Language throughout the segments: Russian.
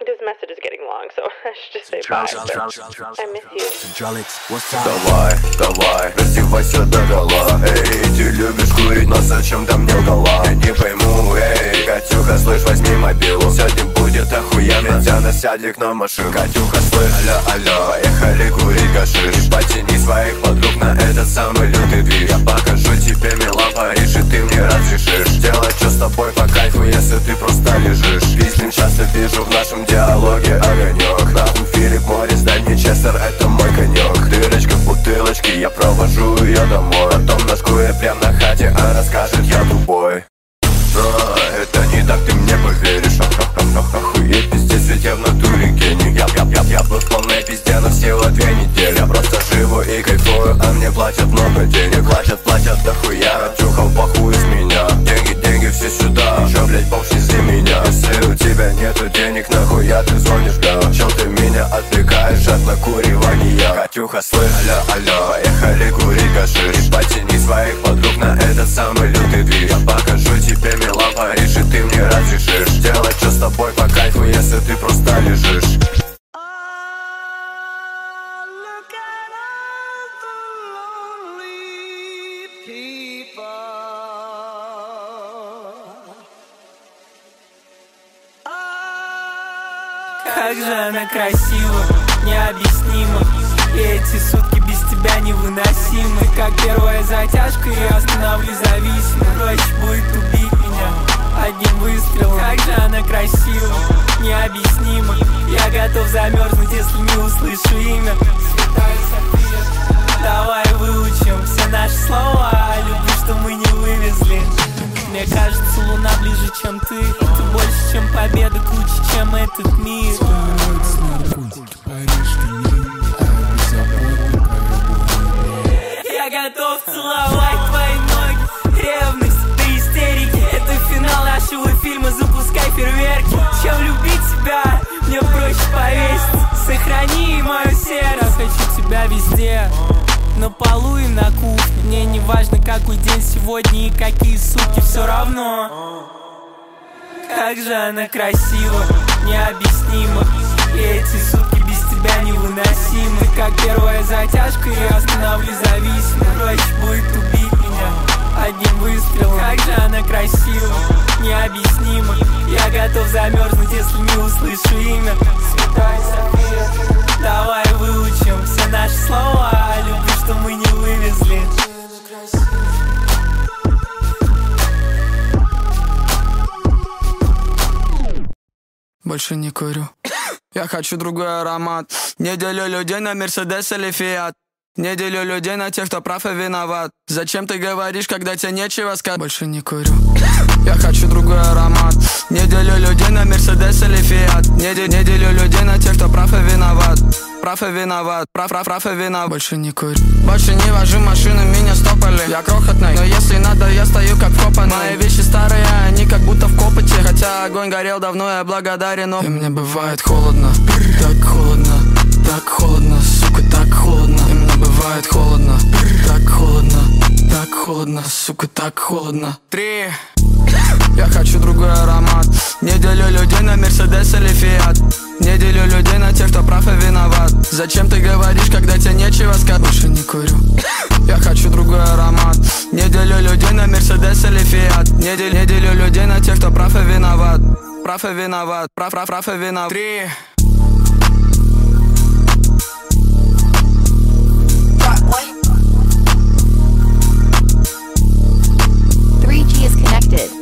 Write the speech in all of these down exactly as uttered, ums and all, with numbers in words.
his message is getting long, so I should just say bye. I miss you. Давай, давай, раздевайся догола. Эй, ты любишь курить, но зачем там мне гола? Я не пойму, эй, Катюха, слышь, возьми мобилу. Сегодня будет охуенно, ведь она сядет на машину. Катюха, слышь, алло, алло, поехали курить гашиш. Потяни своих подруг на этот самый лютый движ. Я покажу тебе Милан, Париж, и ты мне разрешишь делать что с тобой по кайфу, если ты просто лежишь. Песням часто вижу в нашем диалоге огонек. Нахуй Филипп Моррис, дай мне Честер, это мой конек. Дырочка в бутылочке, я провожу ее домой. Потом нажгу прям на хате, она скажет, я тупой. Но это не так, ты мне поверишь. Охуеть, пиздец, ведь я в натуре гений. Я, я, я, я был в полной пизде, но всего две недели. Я просто живу и кайфую, а мне платят много денег. Платят, платят дохуя, Катюха, похуй из меня. Деньги, деньги, все сюда, чё, блять, бог за меня. Если у тебя нету денег, нахуя ты звонишь, да? Чё ты меня отвлекаешь от накуривания? Катюха, слышь, алло, алло, поехали курить гашиш. И потяни своих подруг на этот самый лютый движ. Я покажу тебе Милан, Париж, и ты мне разрешишь делать что с тобой по кайфу, если ты просто лежишь. Как же она красива, необъяснимо. И эти сутки без тебя невыносимы. Как первая затяжка, я остановлюсь зависимо. Проще будет убить меня одним выстрелом. Как же она красива, необъяснимо. Я готов замерзнуть, если не услышу имя. Святая София, давай выучим все наши слова. Люблю, что мы не вывезли. Мне кажется, луна ближе, чем ты. Ты больше, чем победа, круче, чем этот мир. Я готов целовать твои ноги. Ревность до истерики. Это финал нашего фильма, запускай фейерверки. Чем любить тебя, мне проще повеситься. Сохрани мое сердце. Хочу тебя везде, на полу и на кухне. Мне не важно, какой день сегодня и какие сутки, все равно. Как же она красива, необъяснимо. И эти сутки без тебя невыносимы. Как первая затяжка, я остановлюсь зависимо. Проще будет убить меня одним выстрелом. Как же она красива, необъяснимо. Я готов замерзнуть, если не услышу имя. Святая София, давай выучим все наши слова. Люблю, что мы не вывезли. Больше не курю. Я хочу другой аромат. Не делю людей на Мерседес или Фиат. Не делю людей на тех, кто прав и виноват. Зачем ты говоришь, когда тебе нечего сказать? Больше не курю. Я хочу другой аромат. Не делю людей на Мерседес или Фиат. Не, де- не делю людей на тех, кто прав и виноват. Прав и виноват, прав, прав, прав и виноват. Больше не курю. Больше не вожу машину, меня стопали. Я крохотный, но если надо, я стою как вкопанный. Мои вещи старые, они как будто в копоте. Хотя огонь горел давно, я благодарен, но и мне бывает холодно. Так холодно, так холодно, сука, так холодно. И мне бывает холодно. Так холодно, так холодно, сука, так холодно. Три. Я хочу другой аромат. Не делю людей на Мерседес или Фиат. Не делю людей на тех, кто прав и виноват. Зачем ты говоришь, когда тебе нечего сказать? Больше не курю. Я хочу другой аромат. Не делю людей на Мерседес или Фиат. Не, дел, не делю людей на тех, кто прав и виноват. Прав и виноват, прав, прав, прав и виноват. Три. three G is connected.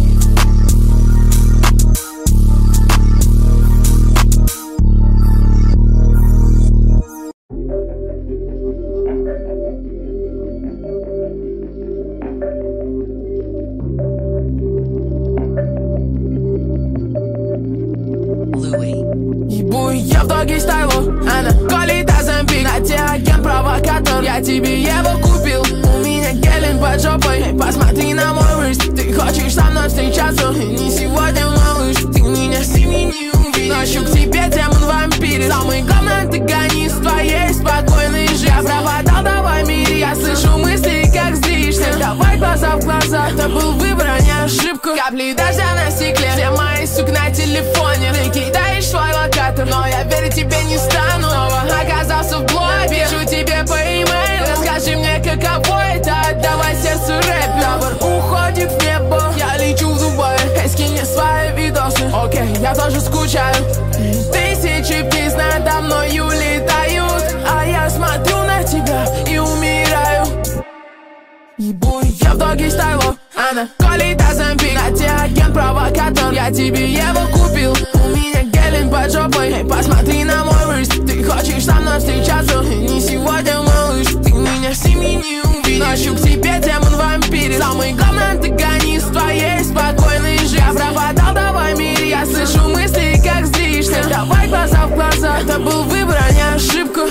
Ебу я в доге стайлу, она колит Азамбик. На те агент-провокатор, я тебе его купил. У меня гелен под жопой, посмотри на мой рыст. Ты хочешь со мной встречаться, не сегодня, малыш. Ты меня с ними не увидишь. Ночью к тебе демон-вампир. Самый главный антагонист твоей спокойной жизни. Я пропадал, давай мире, я слышу мысли, как злишься. Давай глаза в глаза, это был выбор, а не ошибка. Капли дождя на стекле, все мои сук на телефоне. Ты кидаешь свой лот, провокатор, но я верить тебе не стану. Снова оказался в блоге, пишу тебе по имейлу. Расскажи мне, каково это, отдавай сердцу рэп. Табор уходит в небо, я лечу в Дубай. Эй, скинь мне свои видосы, окей, я тоже скучаю. Тысячи птиц надо мною летают, а я смотрю на тебя и умираю. Ебу, я в доге стайло, она колит Оземпик. На те агент-провокатор, я тебе его купил. У меня гелень под жопой, эй, посмотри на мой рыст. Ты хочешь со мной встречаться, не сегодня, малыш. Ты меня в семье не увидишь. Ночью к тебе демон-вампирит. Самый главный антагонист твоей спокойной жизни. Я пропадал, давай мире, я слышу мысли, как злишься. Давай глаза в глаза, это был выбор, а не ошибка.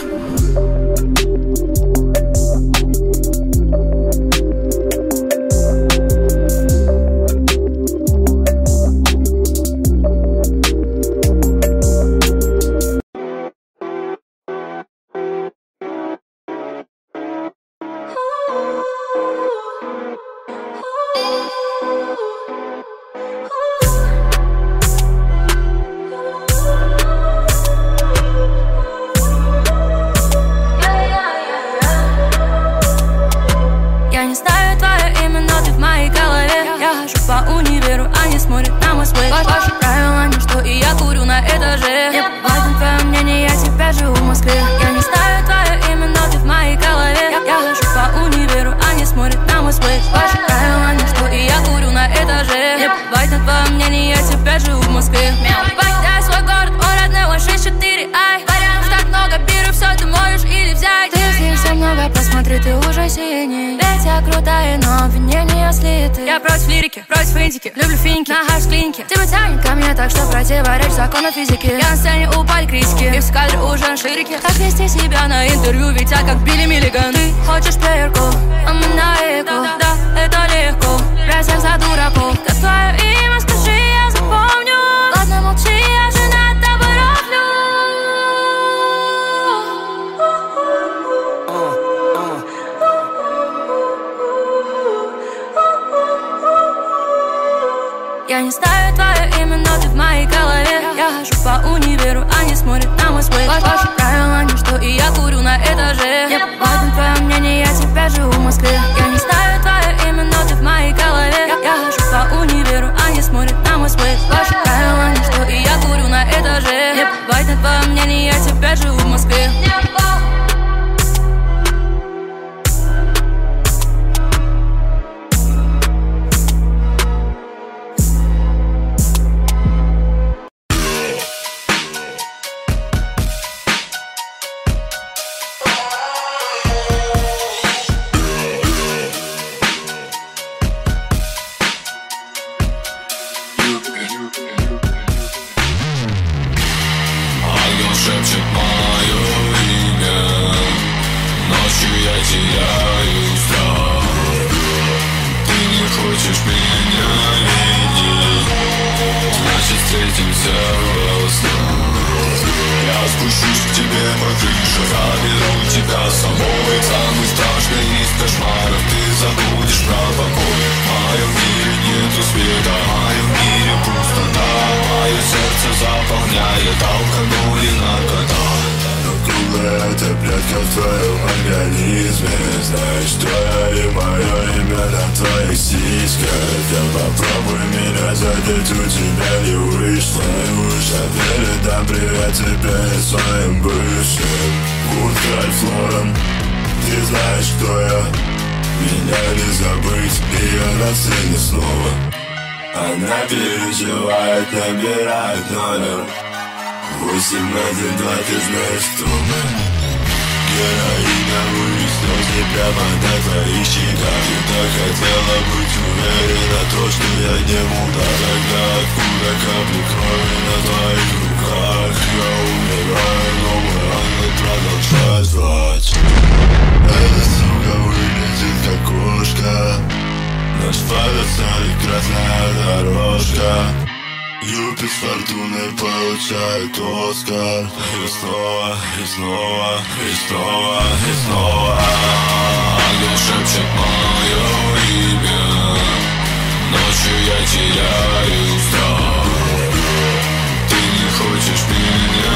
Я против лирики, против индики, люблю финики, нахожусь в клинике. Тебя тянет ко мне так, что противоречит закону физики. Я на сцене упали критики, и в кадре уже на ширике. Как вести себя на интервью, ведь я как Билли Миллиган. Ты хочешь проверку, а мы на эко. Да, это легко, брать всех за дураков. Как твое имя, скажи, я запомню. Ладно, молчи, я же над тобой роблю. Я не знаю твое имя, но ты в моей голове. Я хожу по универу, они смотрят на мой свет. Ваши правила ничто, и я курю на этаже. Я важно твое мнение, я теперь живу в Москве. Я не знаю твое имя, но ты в моей голове. Я хожу по универу, они смотрят на мой свет. Ваши правила ничто, и я курю на этаже. Я важно твое мнение, я теперь живу в Москве. Набирает номер восемь один два, ты знаешь, кто мы. Героиновые слезы прямо на твоих щеках. Ты так хотела быть уверена, то, что я не мудак. Тогда откуда капли крови на твоих руках? Я умираю, но мой ангел продолжает звать. Эта сука выглядит как кошка. Наш фадер станет красная дорожка. Юпит с фортуной получает Оскар. И снова, и снова, и снова, и снова ангел шепчет мое имя. Ночью я теряю страх. Ты не хочешь меня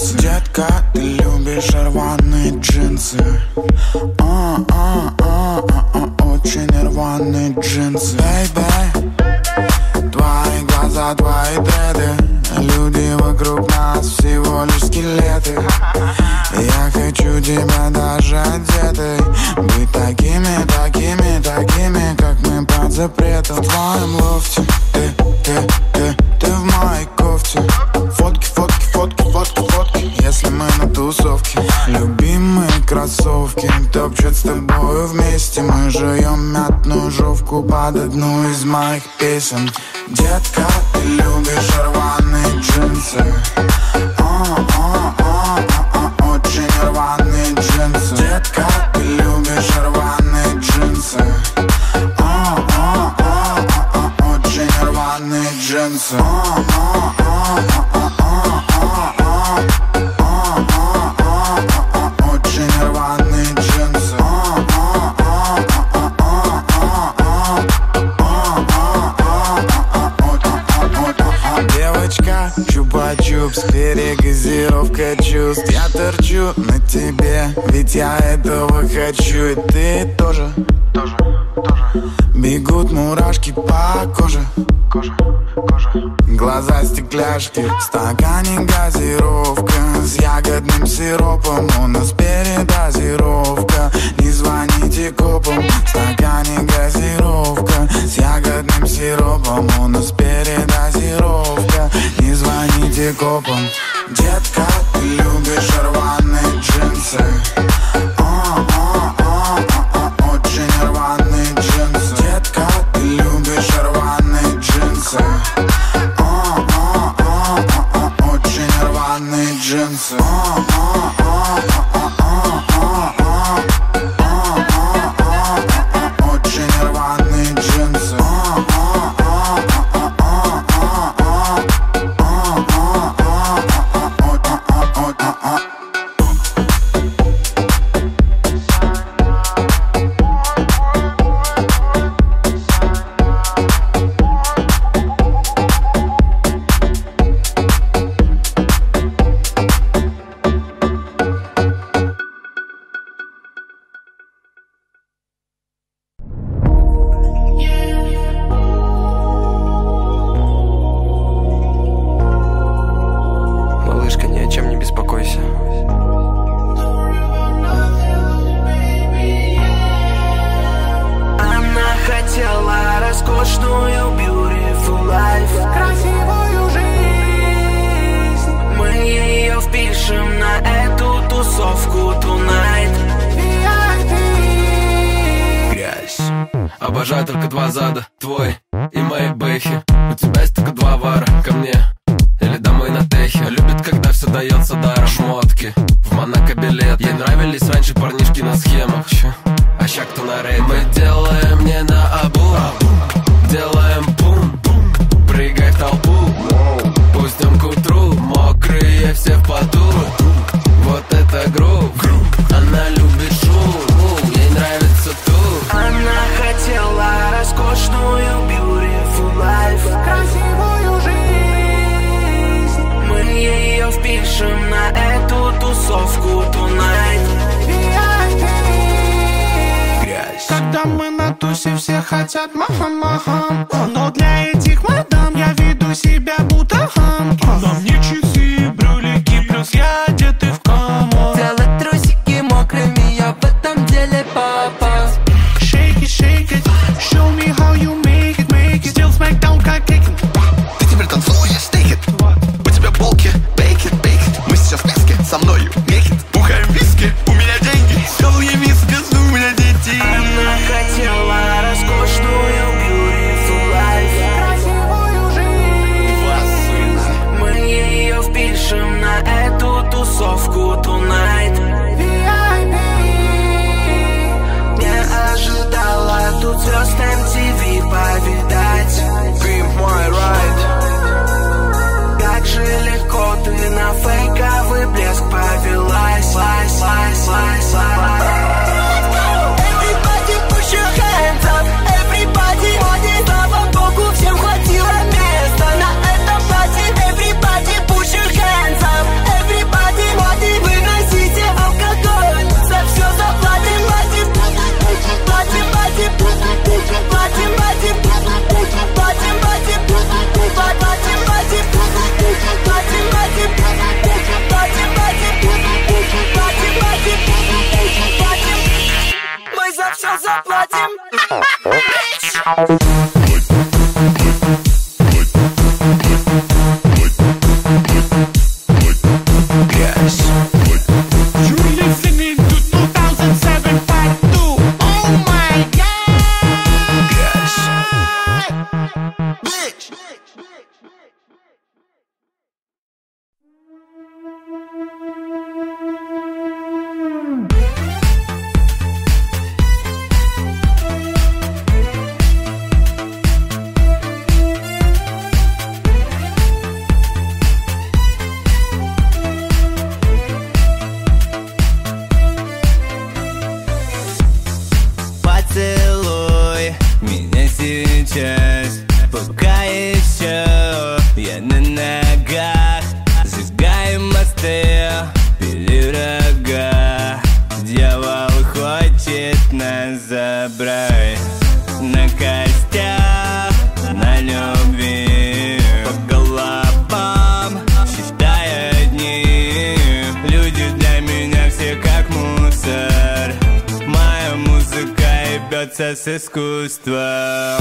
танцы. Детка, ты любишь рваные джинсы. а, а, а, а, а, Очень рваные джинсы. Бэйбэй, твои глаза, твои дреды. Люди вокруг нас всего лишь скелеты. Я хочу тебя даже одетой. Быть такими, такими, такими, как мы под запретом. В твоем лофте ты, ты, ты, ты в моей кофте. Фотки, фотки, фотки, фотки, фотки. Если мы на тусовке. Любимые кроссовки топчут с тобою вместе. Мы жуем мятную жовку под одну из моих песен. Детка, ты любишь рваные джинсы. а, а, а, а, а, Очень рваные джинсы. Детка, ты любишь рваные джинсы. а, а, а, а, а, Очень рваные джинсы. а, а, а, а, а, а, а. Очень рваные джинсы. Девочка, чупа-чупс, перегазировка чувств. Я торчу на тебе, ведь я этого хочу. И ты тоже, тоже, тоже. Бегут мурашки по коже, кожа, кожа. Глаза стекляшки, в стакане газировка с ягодным сиропом. У нас передозировка, не звоните копам. В стакане газировка с ягодным сиропом. У нас передозировка, не звоните копам. Детка, ты любишь рваные джинсы. а, а, а, а, а, Очень рваные джинсы. Детка, ты любишь рваные джинсы. а, а, а, а, а, Очень рваные джинсы. а, а, а, а, а, а, а. Очень рваные джинсы. а, а, а, а, а, а, а. Малышка, ни о чем не беспокойся. Она хотела роскошную beautiful life, красивую жизнь. Мы ее впишем на эту тусовку tonight. ви ай пи. Грязь. Обожаю только два зада, твой и мои бэхи. У тебя есть только два вара, ко мне или домой на техе. Любит, когда все дается даром. Шмотки, в Монако билет. Ей нравились раньше парнишки на схемах. А ща кто на рейд. Мы делаем не на обум, делаем бум, прыгай в толпу. Пустим к утру, мокрые все в поту. Вот это грув, она любит шум, ей нравится тут. Она хотела роскошную beautiful life, красивую жизнь. Мы ее впишем на эту тусовку tonight. ви ай пи. Грязь. Когда мы на тусе, все хотят маха-маха. Но для этих мадам я веду себя будто хам. На мне часы, брюлики, плюс я одетый в камо. Делать трусики мокрыми, я в этом деле папа. Shake it, shake it, show me how you make it, make it. Still smackdown как кикин. Ты теперь танцуешь, take it. У тебя полки, bake it, bake it. Мы сейчас в песке, со мною make it. Бухаем виски, у меня деньги. Целые миски, у меня дети. Она хотела роскошную beautiful life, красивую жизнь. Мы ее впишем на эту тусовку tonight. ви ай пи. Не ожидала тут звезд эм ти ви повидать. Pimp my ride. Как же легко ты на фейковый блеск повела. заплатим. You're listening to two thousand seven Part two. Oh my God. Bitch. Поцелуй меня сейчас, пока еще я на ногах. Сжигаем мосты, пили рога. Дьявол хочет нас забрать. На костях, на любви, по головам считая дни. Люди для меня все как мусор. Моя музыка ебется с искусства.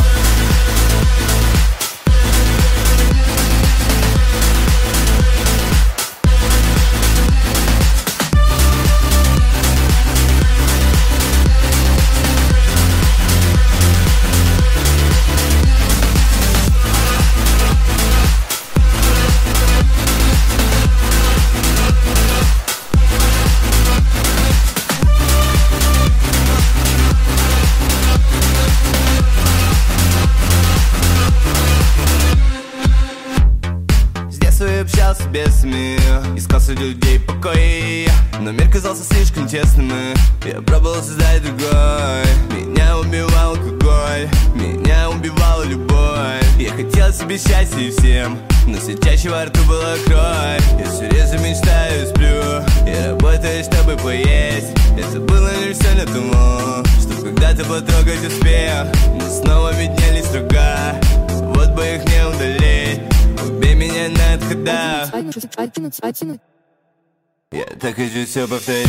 Общался без СМИ, искал среди людей покой, но мир казался слишком тесным, и я пробовал создать другой. Меня убивал алкоголь, меня убивала любовь. Я хотел себе счастья и всем, но все чаще во рту была кровь. Я все реже мечтаю и сплю, я работаю, чтобы поесть. Это было лишь все на тому, чтоб когда-то потрогать успех. Но снова виднелись рога, вот бы их не удалить. Убей меня на отходах. Я так хочу все повторить.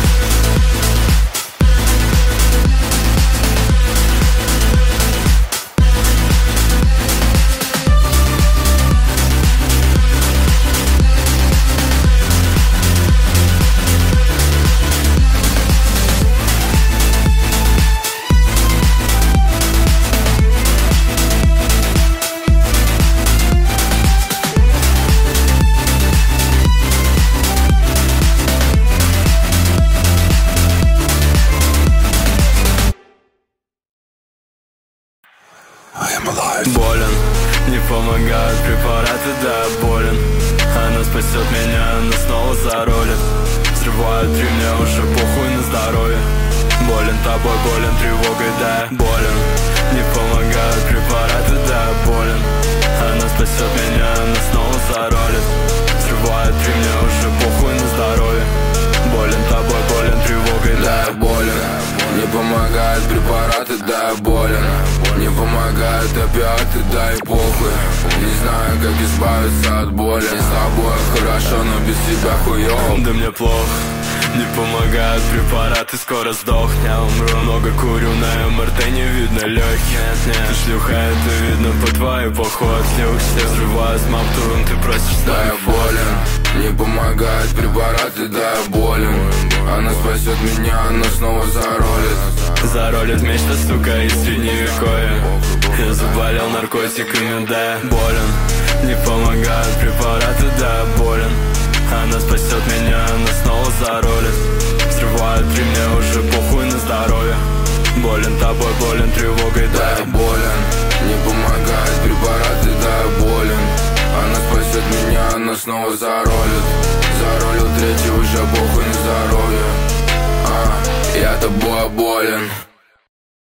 Болен, не помогают препараты, да, болен. Она спасет меня, но снова заролит. Взрывают три, мне уже похуй на здоровье. Болен тобой, болен тревогой, да, болен. Не помогают препараты, да, болен. Она спасет меня, но снова заролит. Взрывают три, мне уже похуй на здоровье. Болен тобой, болен тревогой, да, болен. Не помогают препараты, да, болен. Не помогают опиаты, да и похуй. Не знаю, как избавиться от боли. С тобой хорошо, но без тебя хуёво. Да мне плохо. Не помогают препараты, скоро сдохну, я умру. Много курю, на эм эр тэ не видно легких. Ты шлюха, это видно по твоей походке. Все взрывают с мамтуром, ты просишь, да, я болен. Не помогают препараты, да, я болен. Она спасет меня, но снова заролит. Заролит мечта, сука, из средневековья. Я заболел наркотиками, да, я болен. Не помогают препараты, да, я болен. Она спасет меня, но снова заролит. Взрывают три, мне уже похуй на здоровье. Болен тобой, болен тревогой, да, я болен. Не помогают препараты, да, я болен. Она спасет меня, но снова заролит. Заролил третий уже